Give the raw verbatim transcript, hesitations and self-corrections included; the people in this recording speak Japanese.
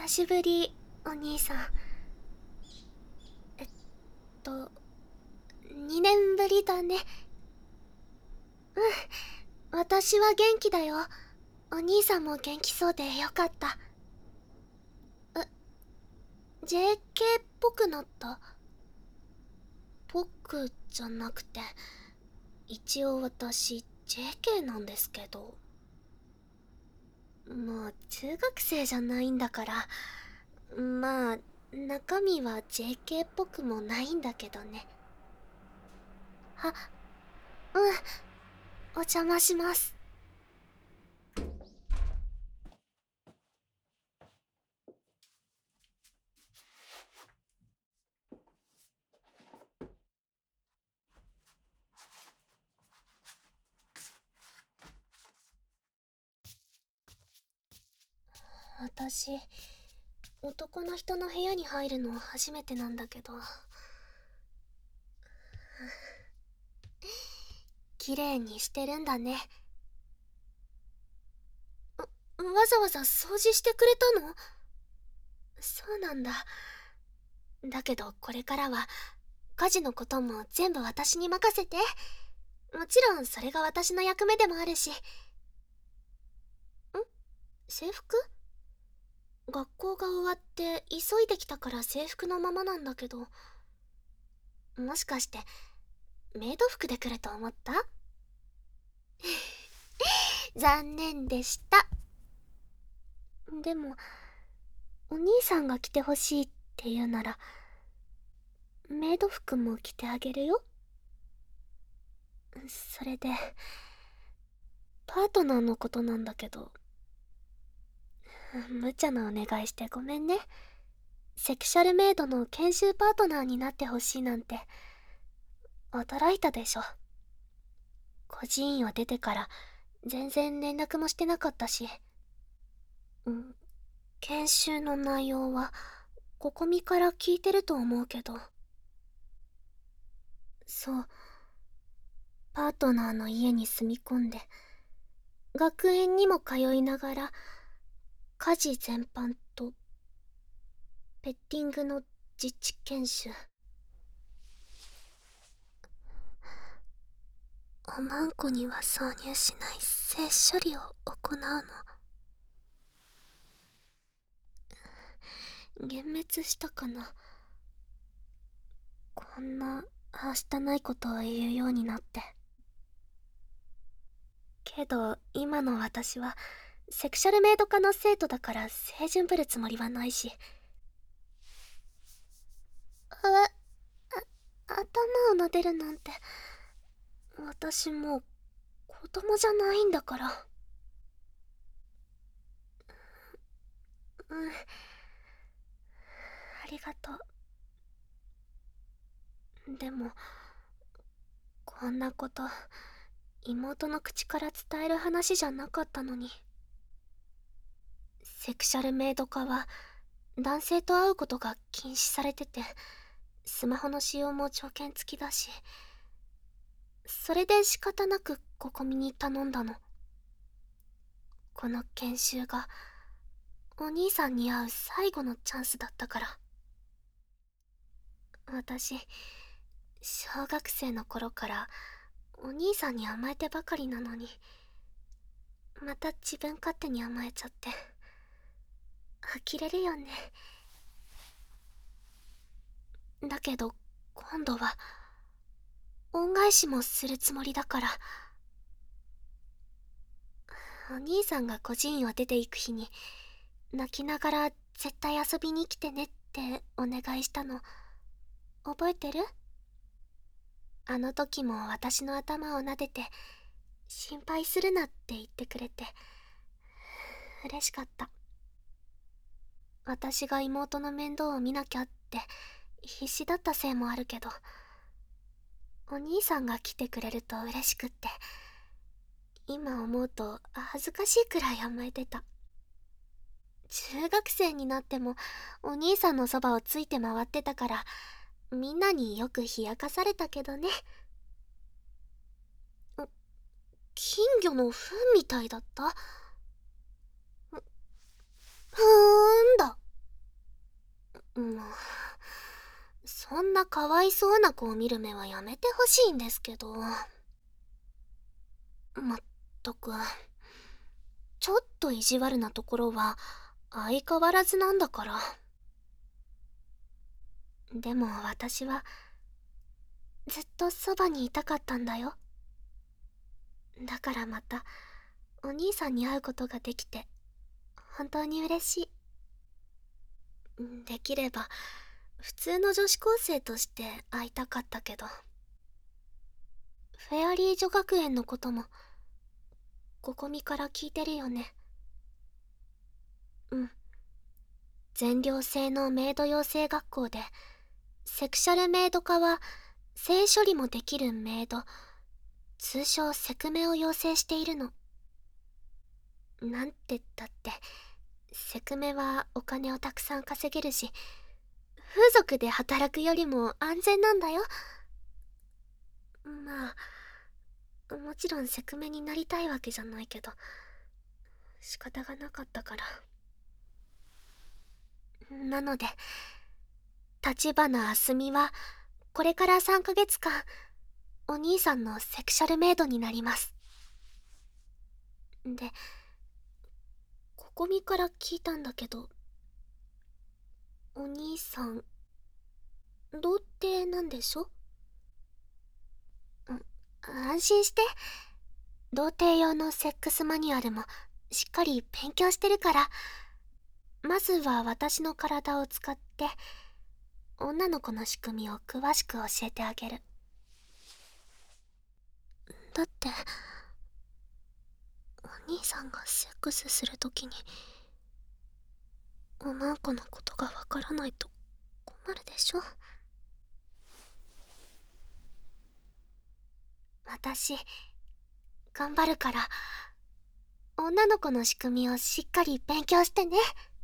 しぶり、お兄さん。えっと、にねんぶりだね。うん、私は元気だよ。お兄さんも元気そうでよかった。え、ジェーケー っぽくなった？ぽくじゃなくて、一応私 ジェーケー なんですけど。もう中学生じゃないんだから、まあ中身は ジェーケー っぽくもないんだけどね。は、うん、お邪魔します。私、男の人の部屋に入るの初めてなんだけど、綺麗にしてるんだね。わざわざ掃除してくれたの？そうなんだ。だけどこれからは家事のことも全部私に任せて。もちろんそれが私の役目でもあるし。ん？制服？学校が終わって急いできたから制服のままなんだけど、もしかしてメイド服で来ると思った？残念でした。でもお兄さんが着てほしいって言うならメイド服も着てあげるよ。それでパートナーのことなんだけど、無茶なお願いしてごめんね。セクシャルメイドの研修パートナーになってほしいなんて驚いたでしょ。孤児院を出てから全然連絡もしてなかったし。ん研修の内容はここみから聞いてると思うけど。そう、パートナーの家に住み込んで学園にも通いながら家事全般とペッティングの実地研修。おまんこには挿入しない性処理を行うの。幻滅したかな。こんなはしたないことを言うようになって。けど今の私はセクシャルメイド科の生徒だから清純ぶるつもりはないし。あ、あ、頭を撫でるなんて、私もう子供じゃないんだから。うん、ありがとう。でもこんなこと妹の口から伝える話じゃなかったのに。セクシャルメイド科は男性と会うことが禁止されてて、スマホの使用も条件付きだし、それで仕方なくココミに頼んだの。この研修がお兄さんに会う最後のチャンスだったから。私小学生の頃からお兄さんに甘えてばかりなのに、また自分勝手に甘えちゃって呆れるよね。だけど今度は恩返しもするつもりだから。お兄さんが孤児院を出ていく日に泣きながら絶対遊びに来てねってお願いしたの覚えてる？あの時も私の頭を撫でて心配するなって言ってくれて嬉しかった。私が妹の面倒を見なきゃって必死だったせいもあるけど、お兄さんが来てくれると嬉しくって、今思うと恥ずかしいくらい甘えてた。中学生になってもお兄さんのそばをついて回ってたから、みんなによく冷やかされたけどね。金魚の糞みたいだった？ふーんだ。 もう、そんなかわいそうな子を見る目はやめてほしいんですけど。まったく、ちょっと意地悪なところは相変わらずなんだから。でも私はずっとそばにいたかったんだよ。だからまたお兄さんに会うことができて本当に嬉しい。できれば普通の女子高生として会いたかったけど。フェアリー女学園のこともここみから聞いてるよね。うん。全寮制のメイド養成学校でセクシャルメイド科は性処理もできるメイド、通称セクメを養成しているの。なんて言ったってセクメはお金をたくさん稼げるし、風俗で働くよりも安全なんだよ。まあもちろんセクメになりたいわけじゃないけど、仕方がなかったから。なので立花あすみはこれからさんかげつかんお兄さんのセクシャルメイドになります。で、ここみから聞いたんだけど、お兄さん童貞なんでしょ？安心して。童貞用のセックスマニュアルもしっかり勉強してるから。まずは私の体を使って女の子の仕組みを詳しく教えてあげる。だってお兄さんがセックスするときに女の子のことがわからないと困るでしょ。私頑張るから女の子の仕組みをしっかり勉強してね。